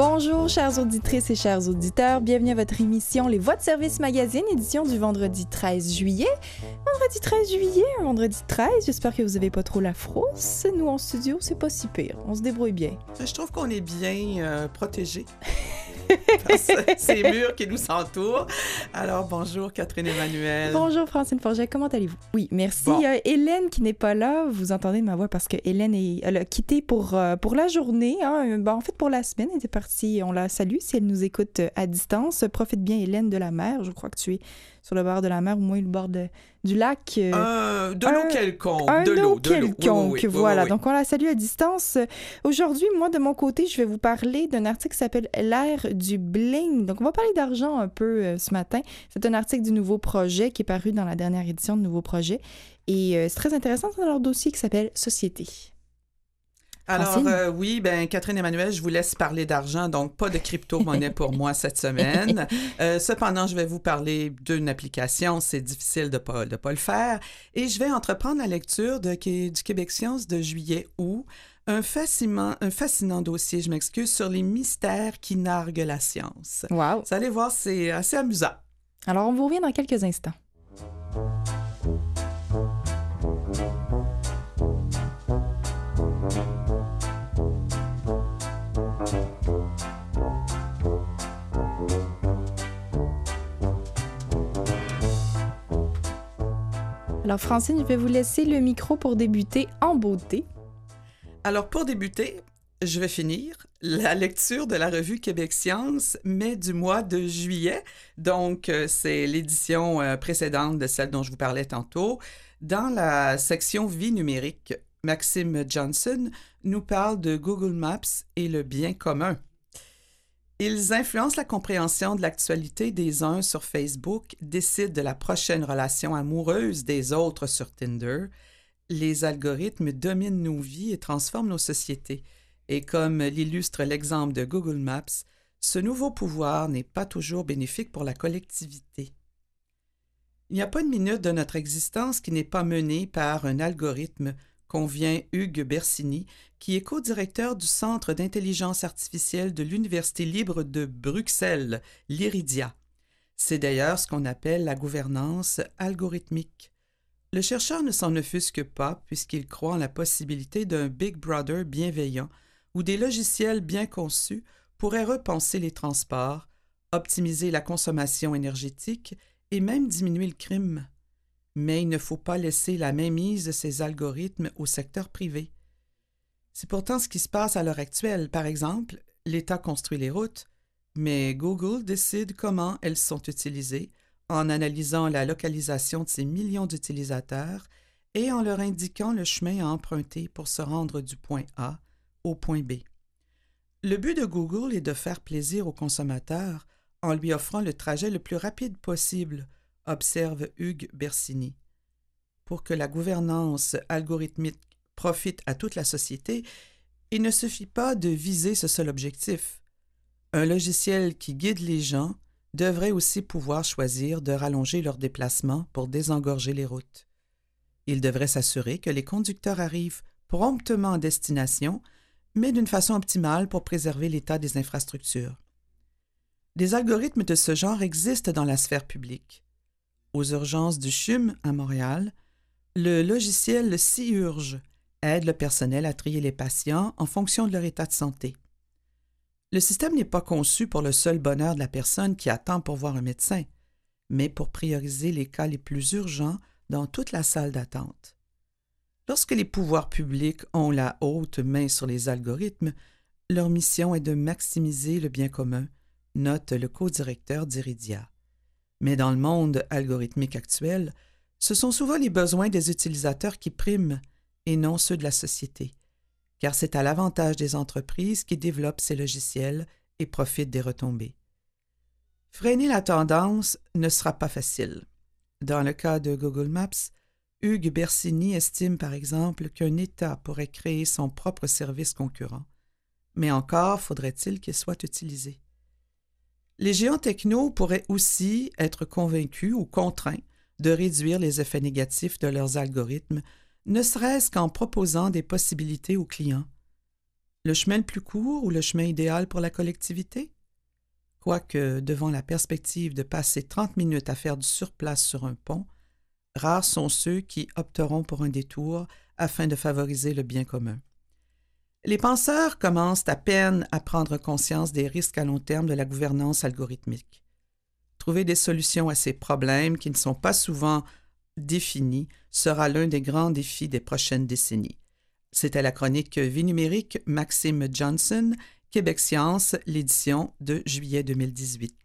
Bonjour, chères auditrices et chers auditeurs. Bienvenue à votre émission Les Voix de service magazine, édition du vendredi 13 juillet. Vendredi 13 juillet, un vendredi 13. J'espère que vous n'avez pas trop la frousse. Nous, en studio, c'est pas si pire. On se débrouille bien. Je trouve qu'on est bien protégés par ces murs qui nous entourent. Alors, bonjour Catherine Emmanuel. Bonjour Francine Forget, comment allez-vous? Oui, merci. Bon. Hélène qui n'est pas là, vous entendez ma voix parce que Hélène elle a quitté pour la journée. Hein. En fait, pour la semaine, elle était partie. On la salue si elle nous écoute à distance. Profite bien, Hélène, de la mer. Je crois que tu es sur le bord de la mer, au moins le bord du lac. De l'eau quelconque. Un de l'eau quelconque, oui, voilà. oui. Donc, on la salue à distance. Aujourd'hui, moi, de mon côté, je vais vous parler d'un article qui s'appelle « L'ère du bling ». Donc, on va parler d'argent un peu ce matin. C'est un article du Nouveau Projet qui est paru dans la dernière édition de Nouveau Projet. Et c'est très intéressant dans leur dossier qui s'appelle « Société ». Alors, oui, Catherine Emmanuel, je vous laisse parler d'argent, donc pas de crypto-monnaie pour moi cette semaine. Cependant, je vais vous parler d'une application, c'est difficile de pas le faire. Et je vais entreprendre la lecture du Québec Science de juillet-août, un fascinant dossier, je m'excuse, sur les mystères qui narguent la science. Wow! Vous allez voir, c'est assez amusant. Alors, on vous revient dans quelques instants. Alors, Francine, je vais vous laisser le micro pour débuter en beauté. Alors, pour débuter, je vais finir la lecture de la revue Québec Science, mais du mois de juillet. Donc, c'est l'édition précédente de celle dont je vous parlais tantôt. Dans la section Vie numérique, Maxime Johnson nous parle de Google Maps et le bien commun. Ils influencent la compréhension de l'actualité des uns sur Facebook, décident de la prochaine relation amoureuse des autres sur Tinder. Les algorithmes dominent nos vies et transforment nos sociétés. Et comme l'illustre l'exemple de Google Maps, ce nouveau pouvoir n'est pas toujours bénéfique pour la collectivité. Il n'y a pas une minute de notre existence qui n'est pas menée par un algorithme, convient Hugues Bersini, qui est co-directeur du Centre d'intelligence artificielle de l'Université libre de Bruxelles, l'IRIDIA. C'est d'ailleurs ce qu'on appelle la gouvernance algorithmique. Le chercheur ne s'en offusque pas puisqu'il croit en la possibilité d'un Big Brother bienveillant où des logiciels bien conçus pourraient repenser les transports, optimiser la consommation énergétique et même diminuer le crime. Mais il ne faut pas laisser la mainmise de ces algorithmes au secteur privé. C'est pourtant ce qui se passe à l'heure actuelle. Par exemple, l'État construit les routes, mais Google décide comment elles sont utilisées en analysant la localisation de ces millions d'utilisateurs et en leur indiquant le chemin à emprunter pour se rendre du point A au point B. Le but de Google est de faire plaisir au consommateur en lui offrant le trajet le plus rapide possible, observe Hugues Bersini. Pour que la gouvernance algorithmique profite à toute la société, il ne suffit pas de viser ce seul objectif. Un logiciel qui guide les gens devrait aussi pouvoir choisir de rallonger leurs déplacements pour désengorger les routes. Il devrait s'assurer que les conducteurs arrivent promptement en destination, mais d'une façon optimale pour préserver l'état des infrastructures. Des algorithmes de ce genre existent dans la sphère publique. Aux urgences du CHUM à Montréal, le logiciel SciUrge aide le personnel à trier les patients en fonction de leur état de santé. Le système n'est pas conçu pour le seul bonheur de la personne qui attend pour voir un médecin, mais pour prioriser les cas les plus urgents dans toute la salle d'attente. Lorsque les pouvoirs publics ont la haute main sur les algorithmes, leur mission est de maximiser le bien commun, note le co-directeur d'IRIDIA. Mais dans le monde algorithmique actuel, ce sont souvent les besoins des utilisateurs qui priment et non ceux de la société, car c'est à l'avantage des entreprises qui développent ces logiciels et profitent des retombées. Freiner la tendance ne sera pas facile. Dans le cas de Google Maps, Hugues Bersini estime par exemple qu'un État pourrait créer son propre service concurrent, mais encore faudrait-il qu'il soit utilisé. Les géants techno pourraient aussi être convaincus ou contraints de réduire les effets négatifs de leurs algorithmes, ne serait-ce qu'en proposant des possibilités aux clients. Le chemin le plus court ou le chemin idéal pour la collectivité? Quoique, devant la perspective de passer 30 minutes à faire du surplace sur un pont, rares sont ceux qui opteront pour un détour afin de favoriser le bien commun. Les penseurs commencent à peine à prendre conscience des risques à long terme de la gouvernance algorithmique. Trouver des solutions à ces problèmes qui ne sont pas souvent définis sera l'un des grands défis des prochaines décennies. C'était la chronique Vie numérique Maxime Johnson, Québec Science, l'édition de juillet 2018.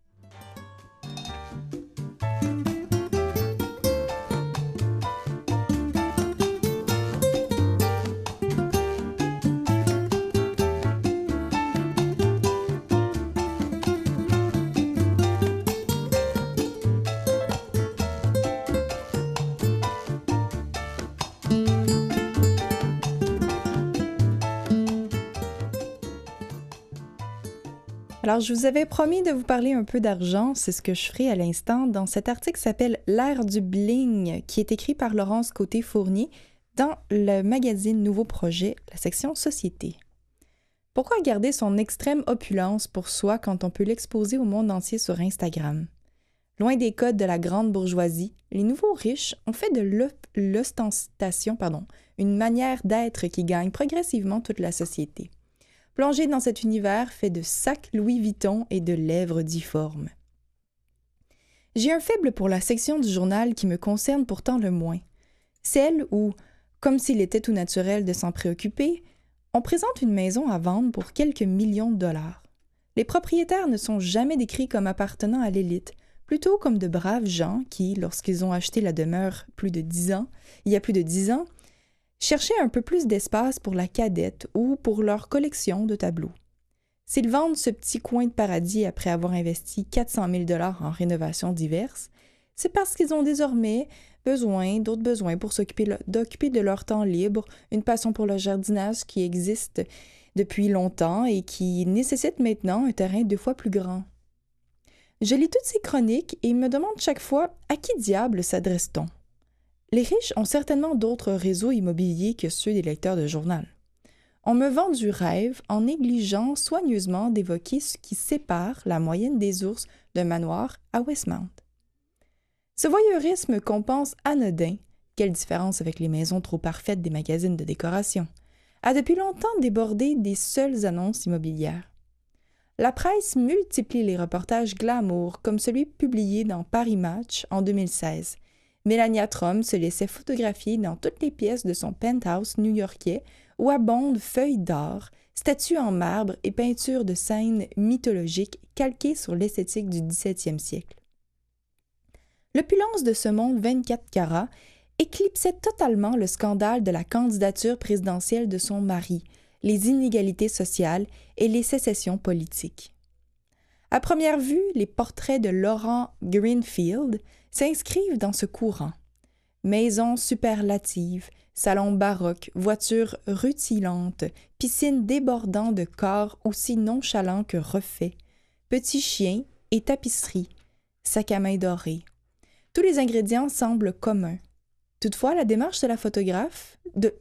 Alors, je vous avais promis de vous parler un peu d'argent, c'est ce que je ferai à l'instant dans cet article qui s'appelle « L'ère du bling » qui est écrit par Laurence Côté-Fournier dans le magazine Nouveau Projet, la section Société. Pourquoi garder son extrême opulence pour soi quand on peut l'exposer au monde entier sur Instagram? Loin des codes de la grande bourgeoisie, les nouveaux riches ont fait de l'ostentation, une manière d'être qui gagne progressivement toute la société. Plongé dans cet univers fait de sacs Louis Vuitton et de lèvres difformes. J'ai un faible pour la section du journal qui me concerne pourtant le moins. Celle où, comme s'il était tout naturel de s'en préoccuper, on présente une maison à vendre pour quelques millions de dollars. Les propriétaires ne sont jamais décrits comme appartenant à l'élite, plutôt comme de braves gens qui, lorsqu'ils ont acheté la demeure il y a plus de 10 ans, cherchaient un peu plus d'espace pour la cadette ou pour leur collection de tableaux. S'ils vendent ce petit coin de paradis après avoir investi 400 000 $ en rénovations diverses, c'est parce qu'ils ont désormais d'autres besoins pour d'occuper de leur temps libre, une passion pour le jardinage qui existe depuis longtemps et qui nécessite maintenant un terrain 2 fois plus grand. Je lis toutes ces chroniques et me demande chaque fois à qui diable s'adresse-t-on? Les riches ont certainement d'autres réseaux immobiliers que ceux des lecteurs de journal. On me vend du rêve en négligeant soigneusement d'évoquer ce qui sépare la moyenne des ours d'un manoir à Westmount. Ce voyeurisme qu'on pense anodin, quelle différence avec les maisons trop parfaites des magazines de décoration, a depuis longtemps débordé des seules annonces immobilières. La presse multiplie les reportages glamour comme celui publié dans Paris Match en 2016. Melania Trump se laissait photographier dans toutes les pièces de son penthouse new-yorkais où abondent feuilles d'or, statues en marbre et peintures de scènes mythologiques calquées sur l'esthétique du XVIIe siècle. L'opulence de ce monde 24 carats éclipsait totalement le scandale de la candidature présidentielle de son mari, les inégalités sociales et les sécessions politiques. À première vue, les portraits de Laurent Greenfield s'inscrivent dans ce courant. Maisons superlatives, salons baroques, voitures rutilantes, piscines débordant de corps aussi nonchalants que refaits, petits chiens et tapisseries, sacs à main dorés. Tous les ingrédients semblent communs. Toutefois, la démarche de la photographe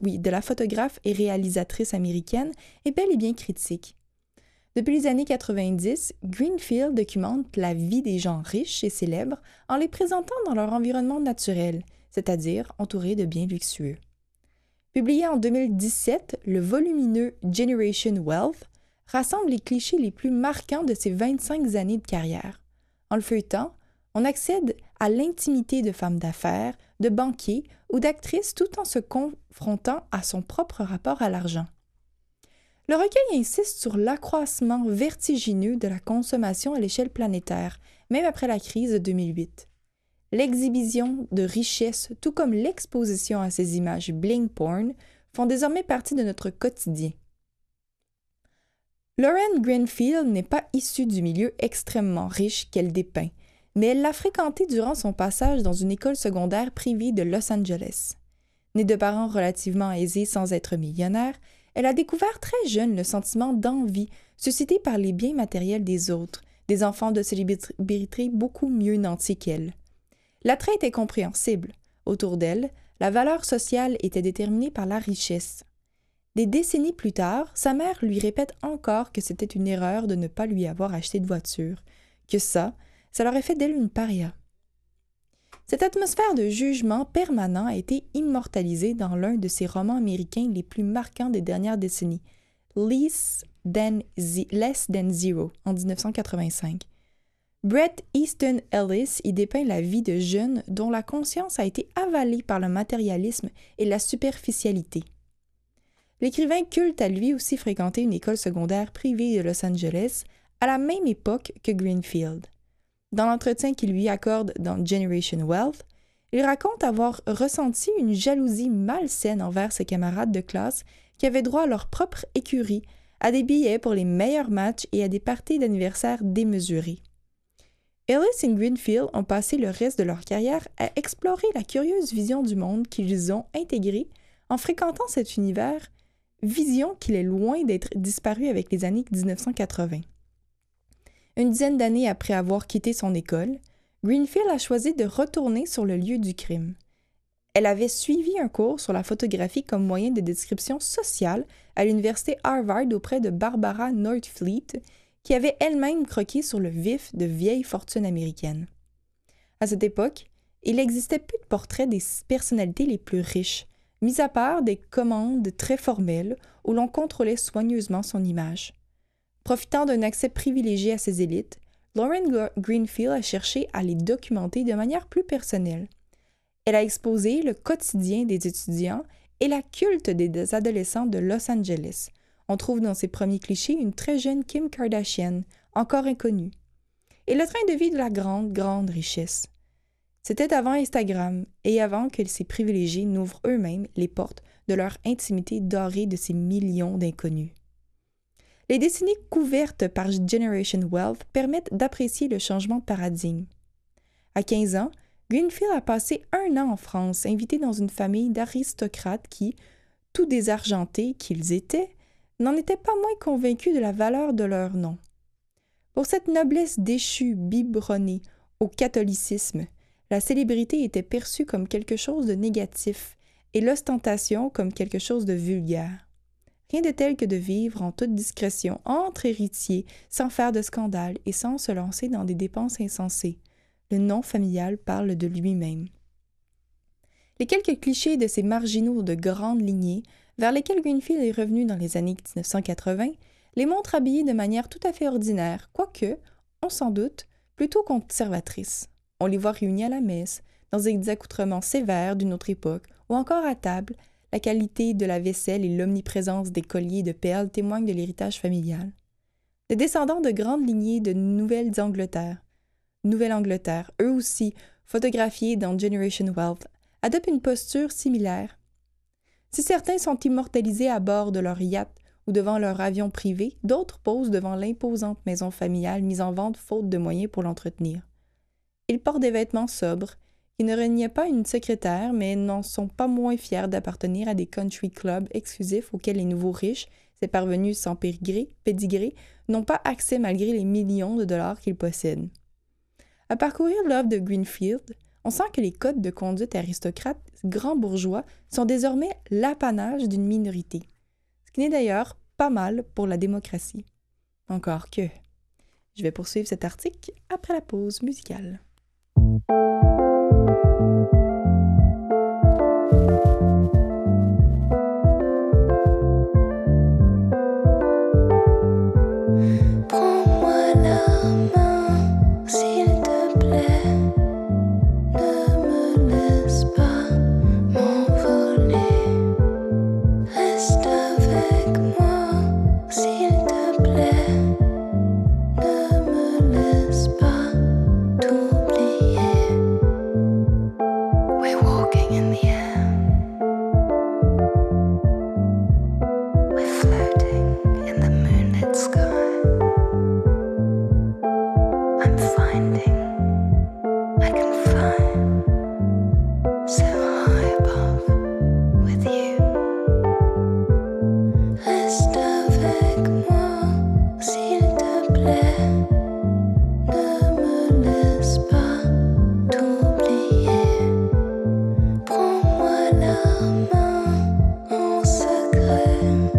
et réalisatrice américaine est bel et bien critique. Depuis les années 90, Greenfield documente la vie des gens riches et célèbres en les présentant dans leur environnement naturel, c'est-à-dire entourés de biens luxueux. Publié en 2017, le volumineux Generation Wealth rassemble les clichés les plus marquants de ses 25 années de carrière. En le feuilletant, on accède à l'intimité de femmes d'affaires, de banquiers ou d'actrices tout en se confrontant à son propre rapport à l'argent. Le recueil insiste sur l'accroissement vertigineux de la consommation à l'échelle planétaire, même après la crise de 2008. L'exhibition de richesses, tout comme l'exposition à ces images bling porn, font désormais partie de notre quotidien. Lauren Greenfield n'est pas issue du milieu extrêmement riche qu'elle dépeint, mais elle l'a fréquenté durant son passage dans une école secondaire privée de Los Angeles. Née de parents relativement aisés sans être millionnaire, elle a découvert très jeune le sentiment d'envie suscité par les biens matériels des autres, des enfants de célébrités beaucoup mieux nantis qu'elle. L'attrait était compréhensible. Autour d'elle, la valeur sociale était déterminée par la richesse. Des décennies plus tard, sa mère lui répète encore que c'était une erreur de ne pas lui avoir acheté de voiture, que ça leur fait d'elle une paria. Cette atmosphère de jugement permanent a été immortalisée dans l'un de ses romans américains les plus marquants des dernières décennies, Less Than Zero, en 1985. Bret Easton Ellis y dépeint la vie de jeunes dont la conscience a été avalée par le matérialisme et la superficialité. L'écrivain culte a lui aussi fréquenté une école secondaire privée de Los Angeles à la même époque que Greenfield. Dans l'entretien qu'il lui accorde dans Generation Wealth, il raconte avoir ressenti une jalousie malsaine envers ses camarades de classe qui avaient droit à leur propre écurie, à des billets pour les meilleurs matchs et à des parties d'anniversaire démesurées. Ellis et Greenfield ont passé le reste de leur carrière à explorer la curieuse vision du monde qu'ils ont intégrée en fréquentant cet univers, vision qu'il est loin d'être disparue avec les années 1980. Une dizaine d'années après avoir quitté son école, Greenfield a choisi de retourner sur le lieu du crime. Elle avait suivi un cours sur la photographie comme moyen de description sociale à l'université Harvard auprès de Barbara Northfleet, qui avait elle-même croqué sur le vif de vieilles fortunes américaines. À cette époque, il n'existait plus de portraits des personnalités les plus riches, mis à part des commandes très formelles où l'on contrôlait soigneusement son image. Profitant d'un accès privilégié à ces élites, Lauren Greenfield a cherché à les documenter de manière plus personnelle. Elle a exposé le quotidien des étudiants et la culte des adolescents de Los Angeles. On trouve dans ses premiers clichés une très jeune Kim Kardashian, encore inconnue, et le train de vie de la grande richesse. C'était avant Instagram et avant que ces privilégiés n'ouvrent eux-mêmes les portes de leur intimité dorée de ces millions d'inconnus. Les décennies couvertes par Generation Wealth permettent d'apprécier le changement de paradigme. À 15 ans, Greenfield a passé 1 an en France, invité dans une famille d'aristocrates qui, tout désargentés qu'ils étaient, n'en étaient pas moins convaincus de la valeur de leur nom. Pour cette noblesse déchue, biberonnée au catholicisme, la célébrité était perçue comme quelque chose de négatif et l'ostentation comme quelque chose de vulgaire. Rien de tel que de vivre en toute discrétion entre héritiers, sans faire de scandale et sans se lancer dans des dépenses insensées. Le nom familial parle de lui-même. Les quelques clichés de ces marginaux de grande lignée, vers lesquels Greenfield est revenu dans les années 1980, les montrent habillés de manière tout à fait ordinaire, quoique, on s'en doute, plutôt conservatrice. On les voit réunis à la messe, dans des accoutrements sévères d'une autre époque, ou encore à table. La qualité de la vaisselle et l'omniprésence des colliers de perles témoignent de l'héritage familial. Des descendants de grandes lignées de Nouvelle-Angleterre, eux aussi photographiés dans Generation Wealth, adoptent une posture similaire. Si certains sont immortalisés à bord de leur yacht ou devant leur avion privé, d'autres posent devant l'imposante maison familiale mise en vente faute de moyens pour l'entretenir. Ils portent des vêtements sobres, qui ne reniaient pas une secrétaire, mais n'en sont pas moins fiers d'appartenir à des country clubs exclusifs auxquels les nouveaux riches, ces parvenus sans pédigré, n'ont pas accès malgré les millions de dollars qu'ils possèdent. À parcourir l'œuvre de Greenfield, on sent que les codes de conduite aristocrates grands bourgeois sont désormais l'apanage d'une minorité, ce qui n'est d'ailleurs pas mal pour la démocratie. Encore que. Je vais poursuivre cet article après la pause musicale. Prends-moi la main, s'il te plaît. Ne me laisse pas m'envoler. Reste avec moi, s'il te plaît. Ne me laisse pas t'oublier. We're walking in the air. We're floating in the moonlit sky. I'm finding I can fly so high above with you. Reste avec moi, s'il te plaît. Ne me laisse pas t'oublier. Prends-moi la main en secret.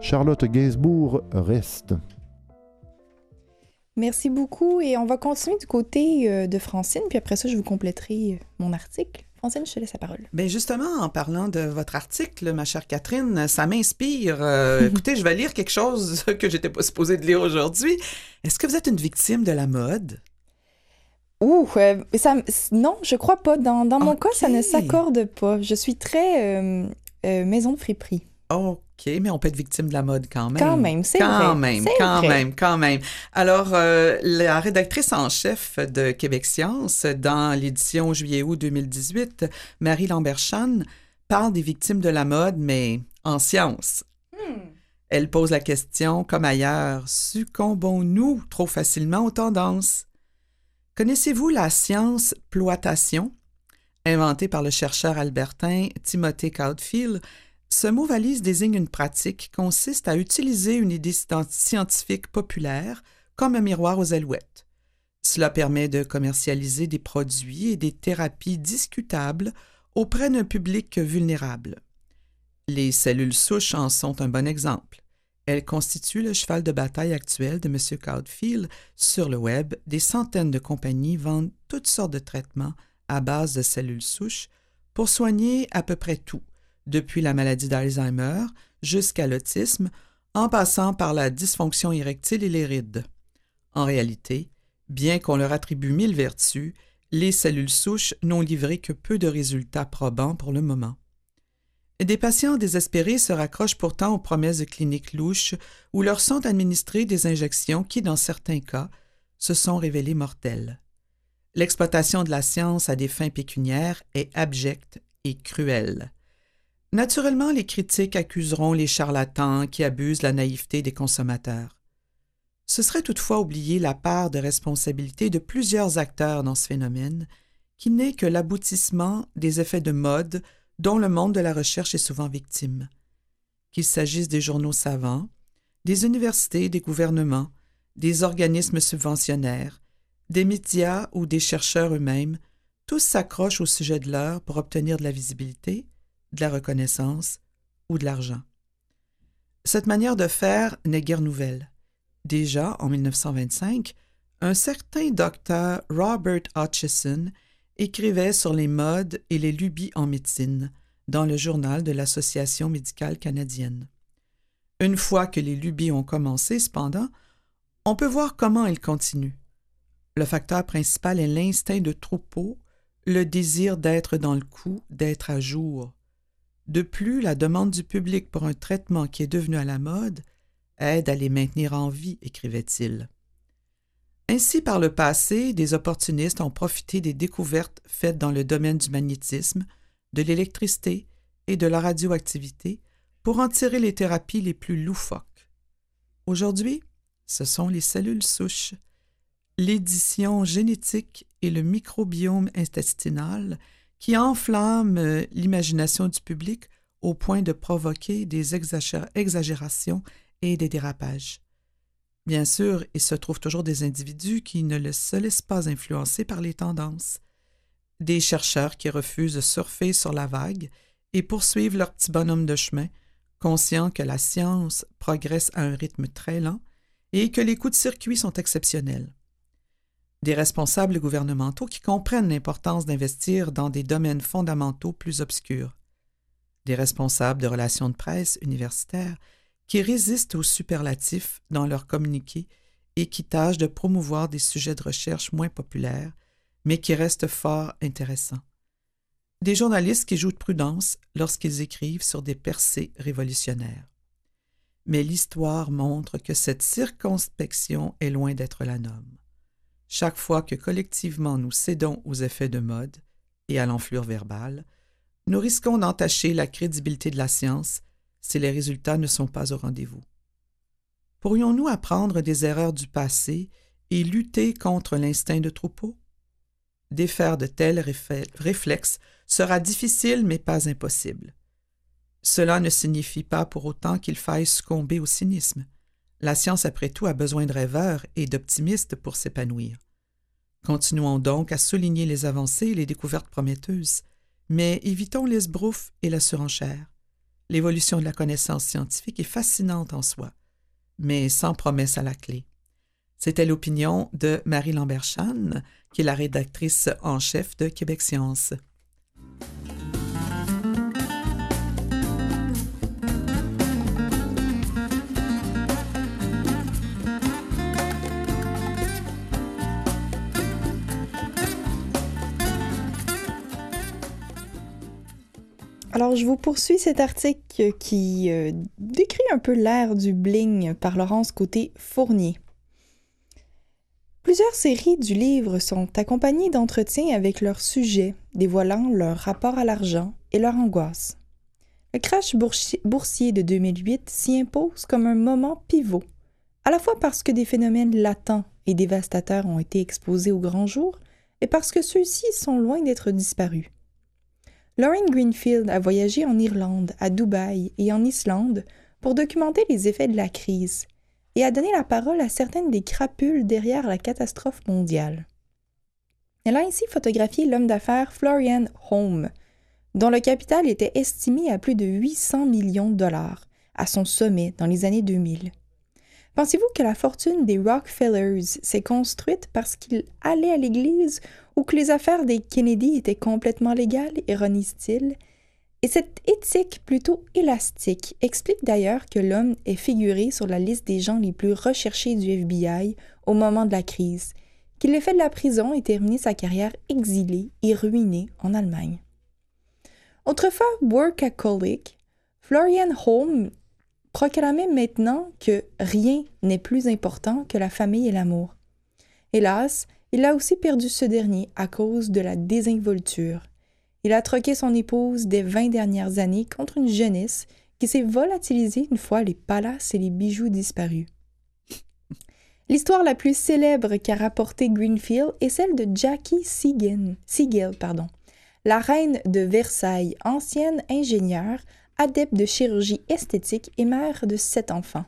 Charlotte Gainsbourg reste. Merci beaucoup et on va continuer du côté de Francine, puis après ça, je vous compléterai mon article. Francine, je te laisse la parole. Bien, justement, en parlant de votre article, ma chère Catherine, ça m'inspire. Écoutez, je vais lire quelque chose que j'étais pas supposée de lire aujourd'hui. Est-ce que vous êtes une victime de la mode? Non, je crois pas. Dans mon cas, ça ne Ok. s'accorde pas. Je suis très maison de friperie. OK, mais on peut être victime de la mode quand même. Quand même, c'est Quand vrai. même, C'est quand vrai. même, quand même. Alors, la rédactrice en chef de Québec Science, dans l'édition juillet-août 2018, Marie Lambert-Chan, parle des victimes de la mode, mais en science. Elle pose la question, comme ailleurs, succombons-nous trop facilement aux tendances? Connaissez-vous la science ploitation, inventée par le chercheur albertain Timothy Caulfield? Ce mot valise désigne une pratique qui consiste à utiliser une idée scientifique populaire comme un miroir aux alouettes. Cela permet de commercialiser des produits et des thérapies discutables auprès d'un public vulnérable. Les cellules souches en sont un bon exemple. Elles constituent le cheval de bataille actuel de M. Caulfield. Sur le web, des centaines de compagnies vendent toutes sortes de traitements à base de cellules souches pour soigner à peu près tout, depuis la maladie d'Alzheimer jusqu'à l'autisme, en passant par la dysfonction érectile et les rides. En réalité, bien qu'on leur attribue 1000 vertus, les cellules souches n'ont livré que peu de résultats probants pour le moment. Des patients désespérés se raccrochent pourtant aux promesses de cliniques louches où leur sont administrées des injections qui, dans certains cas, se sont révélées mortelles. L'exploitation de la science à des fins pécuniaires est abjecte et cruelle. Naturellement, les critiques accuseront les charlatans qui abusent la naïveté des consommateurs. Ce serait toutefois oublier la part de responsabilité de plusieurs acteurs dans ce phénomène, qui n'est que l'aboutissement des effets de mode dont le monde de la recherche est souvent victime. Qu'il s'agisse des journaux savants, des universités, des gouvernements, des organismes subventionnaires, des médias ou des chercheurs eux-mêmes, tous s'accrochent au sujet de l'heure pour obtenir de la visibilité, de la reconnaissance ou de l'argent. Cette manière de faire n'est guère nouvelle. Déjà, en 1925, un certain docteur Robert Hutchison écrivait sur les modes et les lubies en médecine dans le journal de l'Association médicale canadienne. Une fois que les lubies ont commencé, cependant, on peut voir comment elles continuent. Le facteur principal est l'instinct de troupeau, le désir d'être dans le coup, d'être à jour. De plus, la demande du public pour un traitement qui est devenu à la mode aide à les maintenir en vie, écrivait-il. Ainsi, par le passé, des opportunistes ont profité des découvertes faites dans le domaine du magnétisme, de l'électricité et de la radioactivité pour en tirer les thérapies les plus loufoques. Aujourd'hui, ce sont les cellules souches, l'édition génétique et le microbiome intestinal qui enflamment l'imagination du public au point de provoquer des exagérations et des dérapages. Bien sûr, il se trouve toujours des individus qui ne se laissent pas influencer par les tendances. Des chercheurs qui refusent de surfer sur la vague et poursuivent leur petit bonhomme de chemin, conscients que la science progresse à un rythme très lent et que les coups de circuit sont exceptionnels. Des responsables gouvernementaux qui comprennent l'importance d'investir dans des domaines fondamentaux plus obscurs. Des responsables de relations de presse universitaires qui résistent aux superlatifs dans leurs communiqués et qui tâchent de promouvoir des sujets de recherche moins populaires, mais qui restent fort intéressants. Des journalistes qui jouent de prudence lorsqu'ils écrivent sur des percées révolutionnaires. Mais l'histoire montre que cette circonspection est loin d'être la norme. Chaque fois que collectivement nous cédons aux effets de mode et à l'enflure verbale, nous risquons d'entacher la crédibilité de la science si les résultats ne sont pas au rendez-vous. Pourrions-nous apprendre des erreurs du passé et lutter contre l'instinct de troupeau? Défaire de tels réflexes sera difficile mais pas impossible. Cela ne signifie pas pour autant qu'il faille succomber au cynisme. La science, après tout, a besoin de rêveurs et d'optimistes pour s'épanouir. Continuons donc à souligner les avancées et les découvertes prometteuses, mais évitons l'esbrouffe et la surenchère. L'évolution de la connaissance scientifique est fascinante en soi, mais sans promesse à la clé. C'était l'opinion de Marie Lambert-Chan, qui est la rédactrice en chef de Québec Science. Alors, je vous poursuis cet article qui décrit un peu l'ère du bling par Laurence Côté-Fournier. Plusieurs séries du livre sont accompagnées d'entretiens avec leurs sujets, dévoilant leur rapport à l'argent et leur angoisse. Le crash boursier de 2008 s'y impose comme un moment pivot, à la fois parce que des phénomènes latents et dévastateurs ont été exposés au grand jour et parce que ceux-ci sont loin d'être disparus. Lauren Greenfield a voyagé en Irlande, à Dubaï et en Islande pour documenter les effets de la crise et a donné la parole à certaines des crapules derrière la catastrophe mondiale. Elle a ainsi photographié l'homme d'affaires Florian Home, dont le capital était estimé à plus de 800 millions de dollars à son sommet dans les années 2000. Pensez-vous que la fortune des Rockefellers s'est construite parce qu'ils allaient à l'église ou que les affaires des Kennedy étaient complètement légales, ironise-t-il? Et cette éthique plutôt élastique explique d'ailleurs que l'homme est figuré sur la liste des gens les plus recherchés du FBI au moment de la crise, qu'il ait fait de la prison et terminé sa carrière exilée et ruinée en Allemagne. Autrefois workaholic, Florian Home proclamait maintenant que rien n'est plus important que la famille et l'amour. Hélas, il a aussi perdu ce dernier à cause de la désinvolture. Il a troqué son épouse des 20 dernières années contre une jeunesse qui s'est volatilisée une fois les palaces et les bijoux disparus. L'histoire la plus célèbre qu'a rapportée Greenfield est celle de Jackie Siegel, la reine de Versailles, ancienne ingénieure, adepte de chirurgie esthétique et mère de 7 enfants.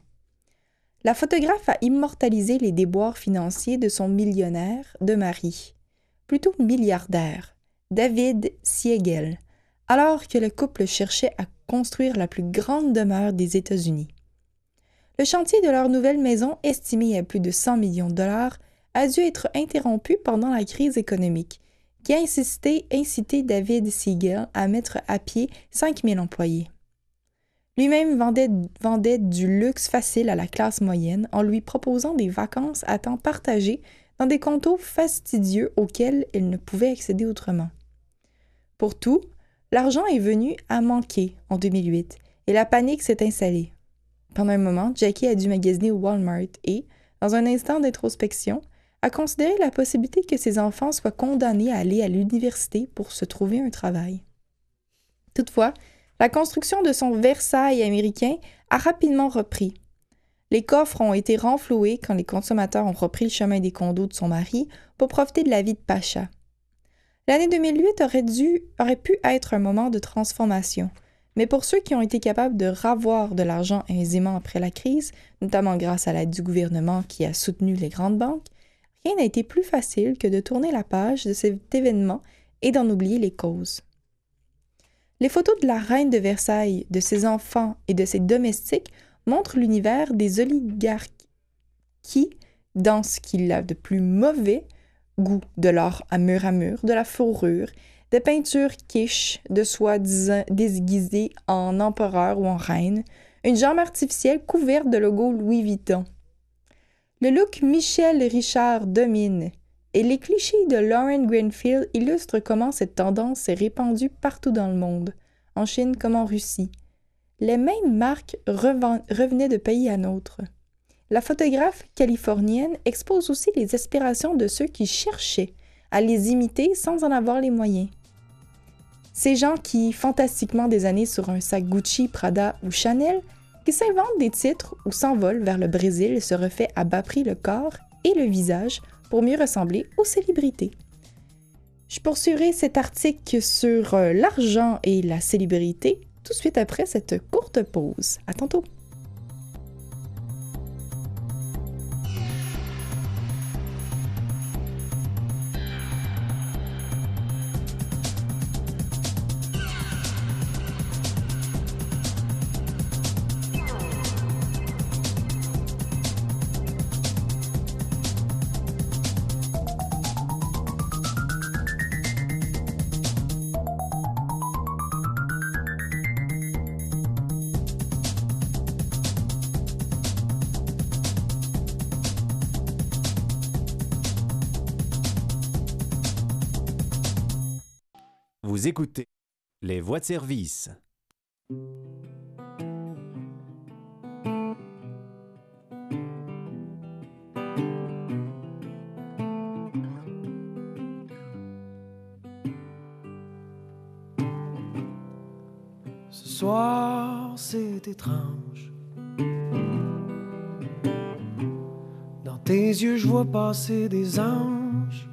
La photographe a immortalisé les déboires financiers de son millionnaire de mari, plutôt milliardaire, David Siegel, alors que le couple cherchait à construire la plus grande demeure des États-Unis. Le chantier de leur nouvelle maison, estimé à plus de 100 millions de dollars, a dû être interrompu pendant la crise économique, qui a incité David Siegel à mettre à pied 5000 employés. Lui-même vendait du luxe facile à la classe moyenne en lui proposant des vacances à temps partagé dans des contos fastidieux auxquels il ne pouvait accéder autrement. Pour tout, l'argent est venu à manquer en 2008 et la panique s'est installée. Pendant un moment, Jackie a dû magasiner au Walmart et, dans un instant d'introspection, a considéré la possibilité que ses enfants soient condamnés à aller à l'université pour se trouver un travail. Toutefois, la construction de son Versailles américain a rapidement repris. Les coffres ont été renfloués quand les consommateurs ont repris le chemin des condos de son mari pour profiter de la vie de Pacha. L'année 2008 aurait pu être un moment de transformation, mais pour ceux qui ont été capables de ravoir de l'argent aisément après la crise, notamment grâce à l'aide du gouvernement qui a soutenu les grandes banques, rien n'a été plus facile que de tourner la page de cet événement et d'en oublier les causes. Les photos de la reine de Versailles, de ses enfants et de ses domestiques montrent l'univers des oligarques qui, dans ce qu'il a de plus mauvais goût, de l'or à mur, de la fourrure, des peintures quiches, de soie déguisée en empereur ou en reine, une jambe artificielle couverte de logo Louis Vuitton. Le look Michel Richard domine, et les clichés de Lauren Greenfield illustrent comment cette tendance s'est répandue partout dans le monde, en Chine comme en Russie. Les mêmes marques revenaient de pays à autre. La photographe californienne expose aussi les aspirations de ceux qui cherchaient à les imiter sans en avoir les moyens. Ces gens qui, fantastiquement des années sur un sac Gucci, Prada ou Chanel, qui s'inventent des titres ou s'envolent vers le Brésil et se refait à bas prix le corps et le visage pour mieux ressembler aux célébrités. Je poursuivrai cet article sur l'argent et la célébrité tout de suite après cette courte pause. À tantôt! Vous écoutez Les Voix de service. Ce soir, c'est étrange. Dans tes yeux, je vois passer des anges.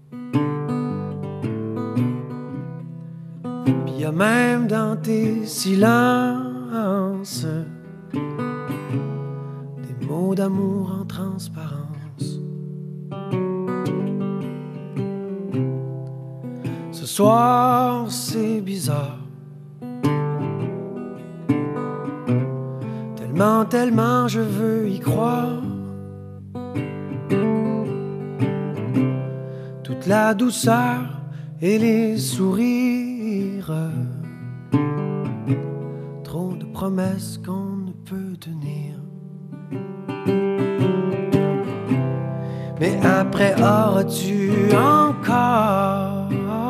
Puis y a même dans tes silences des mots d'amour en transparence. Ce soir, c'est bizarre. Tellement je veux y croire. Toute la douceur et les sourires. Trop de promesses qu'on ne peut tenir. Mais après auras-tu encore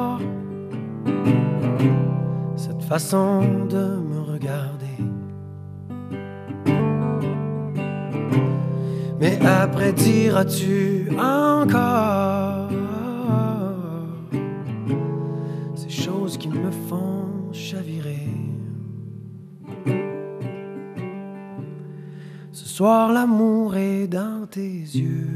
cette façon de me regarder? Mais après diras-tu encore ces choses qui me font chavirer? Ce soir l'amour est dans tes yeux.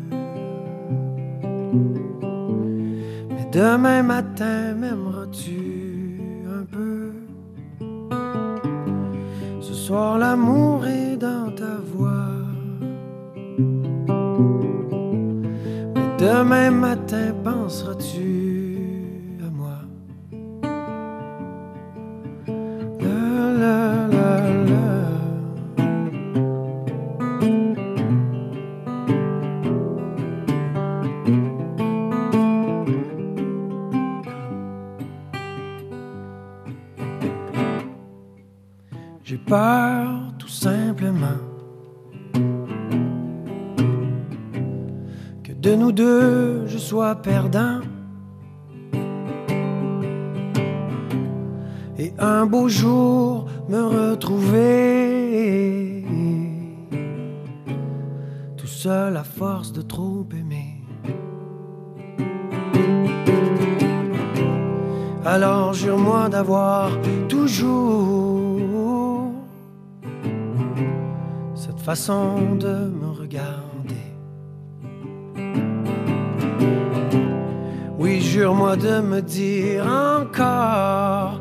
Mais demain matin m'aimeras-tu un peu? Ce soir l'amour est dans ta voix. Demain matin, penseras-tu à moi? La, la, la, la. J'ai peur, tout simplement, de nous deux, je sois perdant. Et un beau jour, me retrouver tout seul à force de trop aimer. Alors jure-moi d'avoir toujours cette façon de me regarder. Oui, jure-moi de me dire encore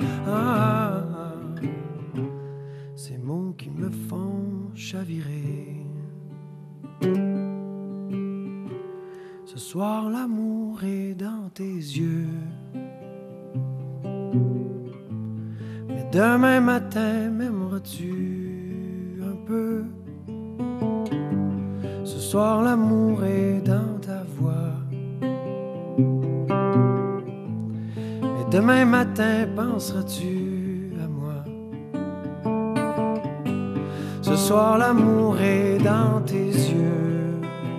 ces mots qui me font chavirer. Ce soir, l'amour est dans tes yeux. Mais demain matin, m'aimeras-tu un peu? Ce soir, l'amour est dans ta voix. Demain matin, penseras-tu à moi? Ce soir, l'amour est dans tes yeux.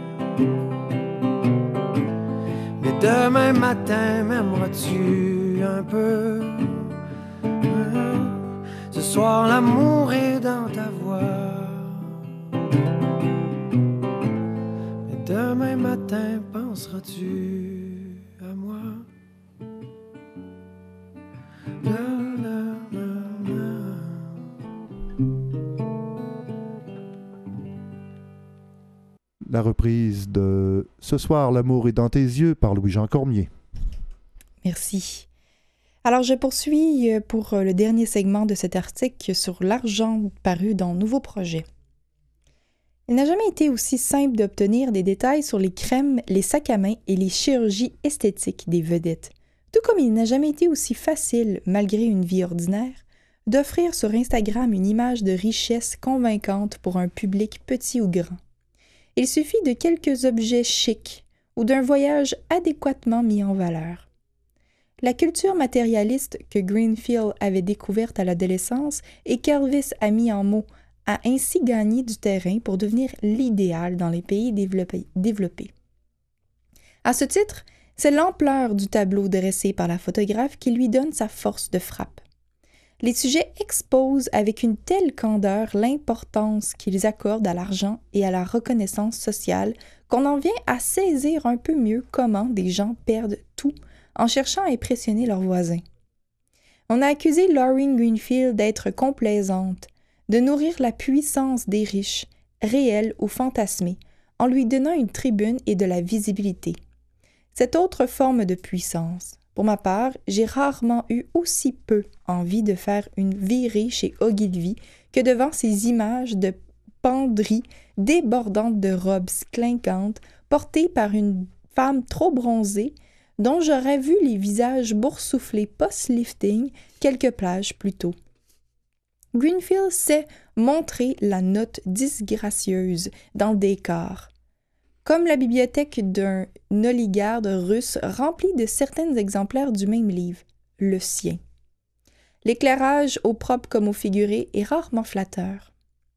Mais demain matin, m'aimeras-tu un peu? Ce soir, l'amour est dans ta voix. Mais demain matin, penseras-tu à moi? La reprise de Ce soir, l'amour est dans tes yeux par Louis-Jean Cormier. Merci. Alors, je poursuis pour le dernier segment de cet article sur l'argent paru dans Nouveau Projet. Il n'a jamais été aussi simple d'obtenir des détails sur les crèmes, les sacs à main et les chirurgies esthétiques des vedettes. Tout comme il n'a jamais été aussi facile, malgré une vie ordinaire, d'offrir sur Instagram une image de richesse convaincante pour un public petit ou grand. Il suffit de quelques objets chics ou d'un voyage adéquatement mis en valeur. La culture matérialiste que Greenfield avait découverte à l'adolescence et qu'Elvis a mis en mots a ainsi gagné du terrain pour devenir l'idéal dans les pays développés. À ce titre, C'est l'ampleur du tableau dressé par la photographe qui lui donne sa force de frappe. Les sujets exposent avec une telle candeur l'importance qu'ils accordent à l'argent et à la reconnaissance sociale qu'on en vient à saisir un peu mieux comment des gens perdent tout en cherchant à impressionner leurs voisins. On a accusé Lauren Greenfield d'être complaisante, de nourrir la puissance des riches, réelle ou fantasmée, en lui donnant une tribune et de la visibilité. Cette autre forme de puissance. Pour ma part, j'ai rarement eu aussi peu envie de faire une virée chez Ogilvy que devant ces images de penderies débordantes de robes clinquantes portées par une femme trop bronzée dont j'aurais vu les visages boursouflés post-lifting quelques plages plus tôt. Greenfield sait montrer la note disgracieuse dans le décor, comme la bibliothèque d'un oligarque russe remplie de certains exemplaires du même livre, le sien. L'éclairage, au propre comme au figuré, est rarement flatteur.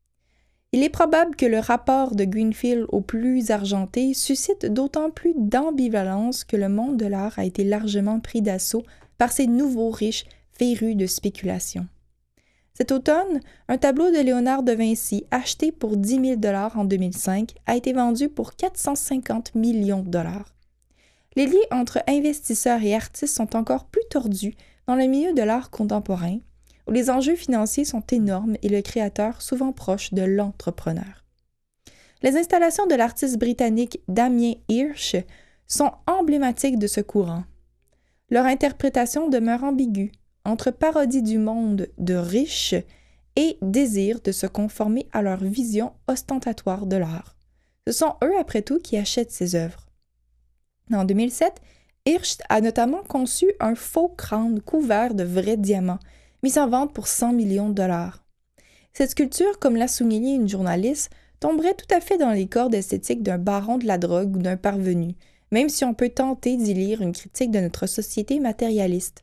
Il est probable que le rapport de Greenfield au plus argenté suscite d'autant plus d'ambivalence que le monde de l'art a été largement pris d'assaut par ces nouveaux riches férus de spéculation. Cet automne, un tableau de Léonard de Vinci, acheté pour 10 000 $ en 2005, a été vendu pour 450 millions de dollars. Les liens entre investisseurs et artistes sont encore plus tordus dans le milieu de l'art contemporain, où les enjeux financiers sont énormes et le créateur souvent proche de l'entrepreneur. Les installations de l'artiste britannique Damien Hirst sont emblématiques de ce courant. Leur interprétation demeure ambiguë, entre parodie du monde de riches et désir de se conformer à leur vision ostentatoire de l'art. Ce sont eux, après tout, qui achètent ces œuvres. En 2007, Hirst a notamment conçu un faux crâne couvert de vrais diamants, mis en vente pour 100 millions de dollars. Cette sculpture, comme l'a souligné une journaliste, tomberait tout à fait dans les cordes esthétiques d'un baron de la drogue ou d'un parvenu, même si on peut tenter d'y lire une critique de notre société matérialiste.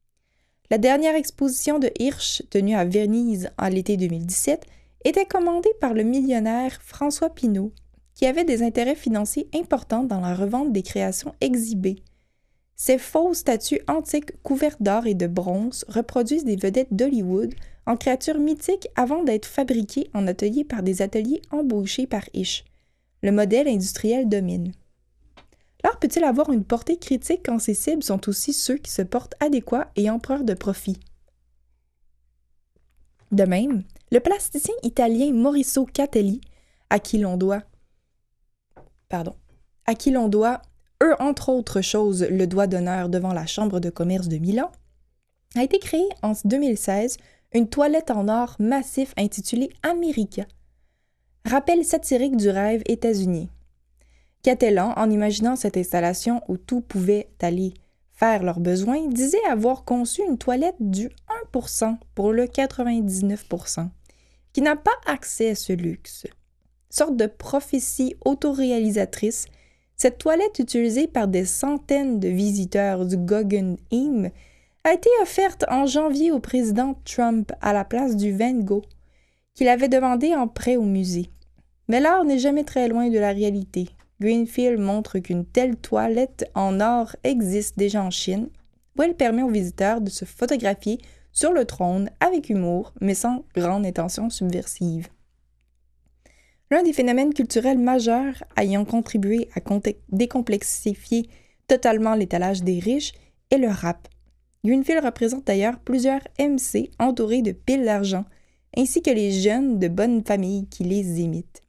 La dernière exposition de Hirst, tenue à Venise en l'été 2017, était commandée par le millionnaire François Pinault, qui avait des intérêts financiers importants dans la revente des créations exhibées. Ces fausses statues antiques couvertes d'or et de bronze reproduisent des vedettes d'Hollywood en créatures mythiques avant d'être fabriquées en atelier par des ateliers embauchés par Hirst. Le modèle industriel domine. L'art peut-il avoir une portée critique quand ses cibles sont aussi ceux qui se portent adéquats et empereurs de profit? De même, le plasticien italien Maurizio Catelli, à qui l'on doit, entre autres choses, le doigt d'honneur devant la Chambre de commerce de Milan, a été créé en 2016 une toilette en or massif intitulée America, rappel satirique du rêve états-unien. Catellan, en imaginant cette installation où tout pouvait aller faire leurs besoins, disait avoir conçu une toilette du 1% pour le 99%, qui n'a pas accès à ce luxe. Sorte de prophétie autoréalisatrice, cette toilette utilisée par des centaines de visiteurs du Guggenheim a été offerte en janvier au président Trump à la place du Van Gogh, qu'il avait demandé en prêt au musée. Mais l'art n'est jamais très loin de la réalité. Greenfield montre qu'une telle toilette en or existe déjà en Chine, où elle permet aux visiteurs de se photographier sur le trône avec humour, mais sans grande intention subversive. L'un des phénomènes culturels majeurs ayant contribué à décomplexifier totalement l'étalage des riches est le rap. Greenfield représente d'ailleurs plusieurs MC entourés de piles d'argent, ainsi que les jeunes de bonne famille qui les imitent.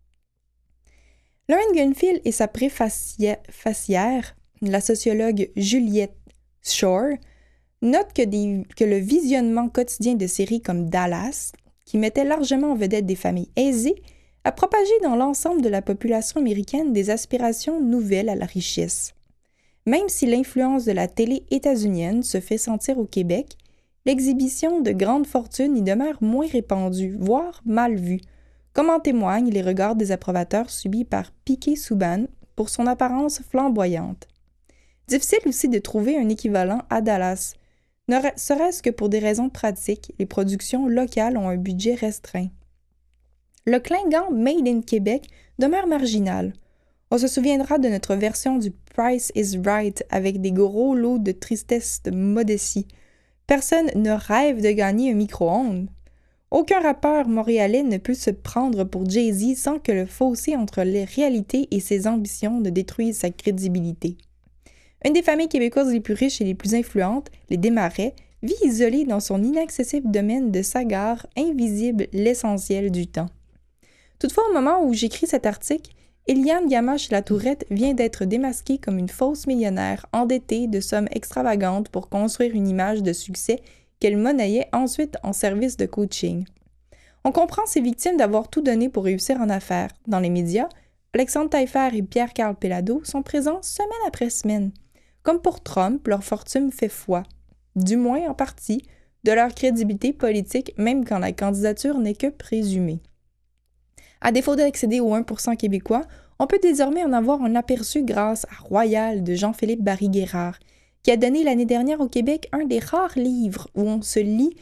Lauren Greenfield et sa préfacière, la sociologue Juliette Shore, notent que le visionnement quotidien de séries comme Dallas, qui mettait largement en vedette des familles aisées, a propagé dans l'ensemble de la population américaine des aspirations nouvelles à la richesse. Même si l'influence de la télé états-unienne se fait sentir au Québec, l'exhibition de grandes fortunes y demeure moins répandue, voire mal vue, comme en témoignent les regards désapprobateurs subis par Piquet Souban pour son apparence flamboyante. Difficile aussi de trouver un équivalent à Dallas, ne serait-ce que pour des raisons pratiques, les productions locales ont un budget restreint. Le clinquant Made in Québec demeure marginal. On se souviendra de notre version du Price is Right avec des gros lots de tristesse, de modestie. Personne ne rêve de gagner un micro-ondes. Aucun rappeur montréalais ne peut se prendre pour Jay-Z sans que le fossé entre les réalités et ses ambitions ne détruise sa crédibilité. Une des familles québécoises les plus riches et les plus influentes, les Desmarais, vit isolée dans son inaccessible domaine de Sagard, invisible l'essentiel du temps. Toutefois, au moment où j'écris cet article, Eliane Gamache-Latourette vient d'être démasquée comme une fausse millionnaire endettée de sommes extravagantes pour construire une image de succès qu'elle monnayait ensuite en service de coaching. On comprend ces victimes d'avoir tout donné pour réussir en affaires. Dans les médias, Alexandre Taillefer et Pierre-Carl Péladeau sont présents semaine après semaine. Comme pour Trump, leur fortune fait foi, du moins en partie, de leur crédibilité politique, même quand la candidature n'est que présumée. À défaut d'accéder au 1% québécois, on peut désormais en avoir un aperçu grâce à Royal de Jean-Philippe Barry-Guérard, qui a donné l'année dernière au Québec un des rares livres où on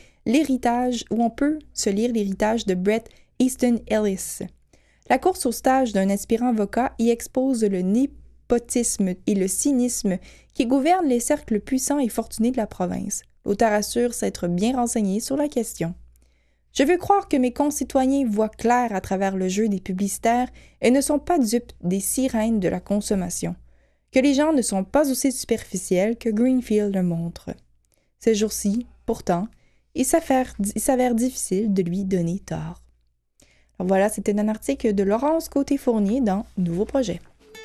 peut se lire l'héritage de Bret Easton Ellis. La course au stage d'un aspirant avocat y expose le népotisme et le cynisme qui gouvernent les cercles puissants et fortunés de la province. L'auteur assure s'être bien renseigné sur la question. Je veux croire que mes concitoyens voient clair à travers le jeu des publicitaires et ne sont pas dupes des sirènes de la consommation, que les gens ne sont pas aussi superficiels que Greenfield le montre. Ces jours-ci, pourtant, il s'avère difficile de lui donner tort. Alors voilà, c'était un article de Laurence Côté-Fournier dans Nouveau Projet.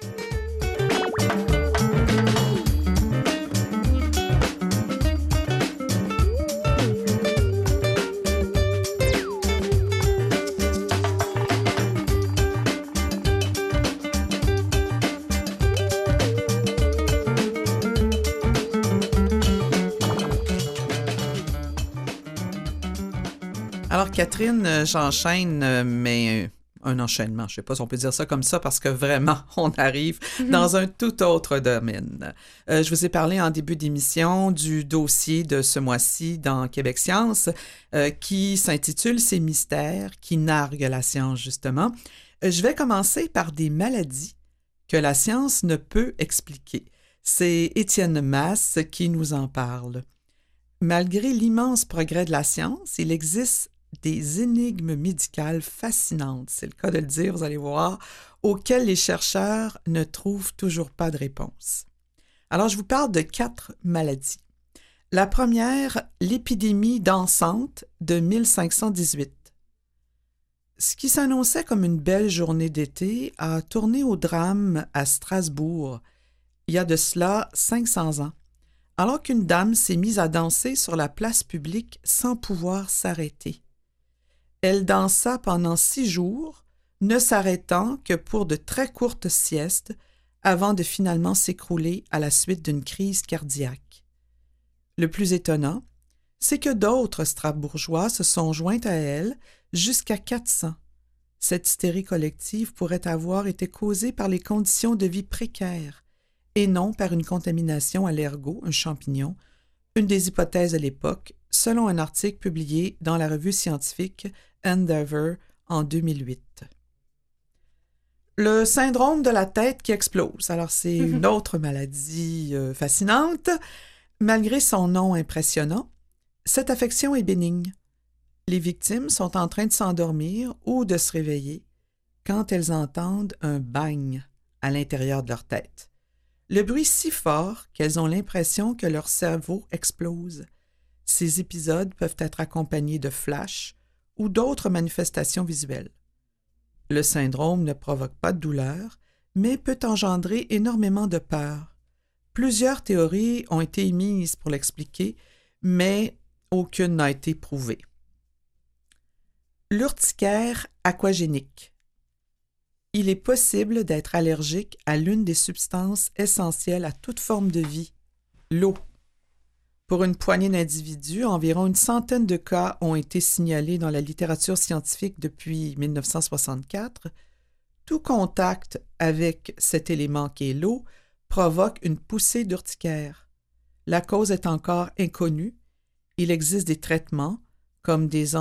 Alors, Catherine, j'enchaîne, mais un enchaînement, je ne sais pas si on peut dire ça comme ça, parce que vraiment, on arrive dans un tout autre domaine. Je vous ai parlé en début d'émission du dossier de ce mois-ci dans Québec Science, qui s'intitule « Ces mystères qui narguent la science », justement. Je vais commencer par des maladies que la science ne peut expliquer. C'est Étienne Masse qui nous en parle. Malgré l'immense progrès de la science, il existe des énigmes médicales fascinantes, c'est le cas de le dire, vous allez voir, auxquelles les chercheurs ne trouvent toujours pas de réponse. Alors, je vous parle de 4 maladies. La première, l'épidémie dansante de 1518. Ce qui s'annonçait comme une belle journée d'été a tourné au drame à Strasbourg, il y a de cela 500 ans, alors qu'une dame s'est mise à danser sur la place publique sans pouvoir s'arrêter. Elle dansa pendant 6 jours, ne s'arrêtant que pour de très courtes siestes avant de finalement s'écrouler à la suite d'une crise cardiaque. Le plus étonnant, c'est que d'autres Strasbourgeois se sont joints à elle, jusqu'à 400. Cette hystérie collective pourrait avoir été causée par les conditions de vie précaires et non par une contamination à l'ergot, un champignon, une des hypothèses à l'époque, selon un article publié dans la revue scientifique Endeavour en 2008. Le syndrome de la tête qui explose. Alors, c'est une autre maladie fascinante. Malgré son nom impressionnant, cette affection est bénigne. Les victimes sont en train de s'endormir ou de se réveiller quand elles entendent un bang à l'intérieur de leur tête. Le bruit si fort qu'elles ont l'impression que leur cerveau explose. Ces épisodes peuvent être accompagnés de flashs ou d'autres manifestations visuelles. Le syndrome ne provoque pas de douleur, mais peut engendrer énormément de peur. Plusieurs théories ont été émises pour l'expliquer, mais aucune n'a été prouvée. L'urticaire aquagénique. Il est possible d'être allergique à l'une des substances essentielles à toute forme de vie, l'eau. Pour une poignée d'individus, environ une centaine de cas ont été signalés dans la littérature scientifique depuis 1964. Tout contact avec cet élément qu'est l'eau provoque une poussée d'urticaire. La cause est encore inconnue. Il existe des traitements, comme des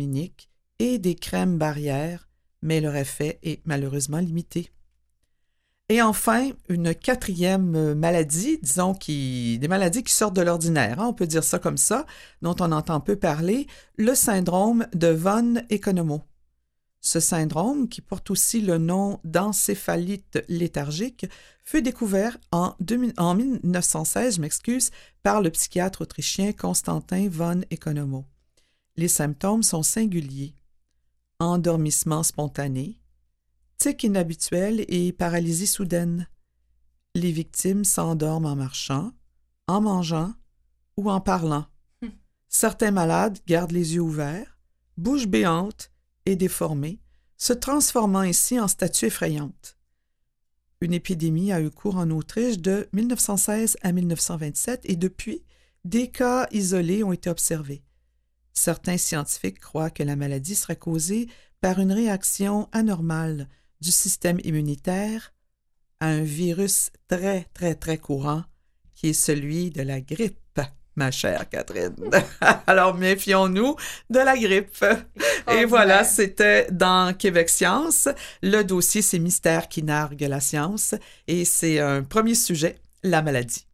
antihistaminiques et des crèmes barrières, mais leur effet est malheureusement limité. Et enfin, une quatrième maladie, disons, des maladies qui sortent de l'ordinaire, hein, on peut dire ça comme ça, dont on entend peu parler, le syndrome de von Economou. Ce syndrome, qui porte aussi le nom d'encéphalite léthargique, fut découvert en 1916, par le psychiatre autrichien Constantin von Economou. Les symptômes sont singuliers. Endormissement spontané, tic inhabituel et paralysie soudaine. Les victimes s'endorment en marchant, en mangeant ou en parlant. Certains malades gardent les yeux ouverts, bouche béante et déformée, se transformant ainsi en statues effrayantes. Une épidémie a eu cours en Autriche de 1916 à 1927 et depuis, des cas isolés ont été observés. Certains scientifiques croient que la maladie serait causée par une réaction anormale du système immunitaire à un virus très, très, très courant qui est celui de la grippe, ma chère Catherine. Alors, méfions-nous de la grippe. Et voilà, c'était dans Québec Science. Le dossier, c'est Mystères qui narguent la science. Et c'est un premier sujet, la maladie.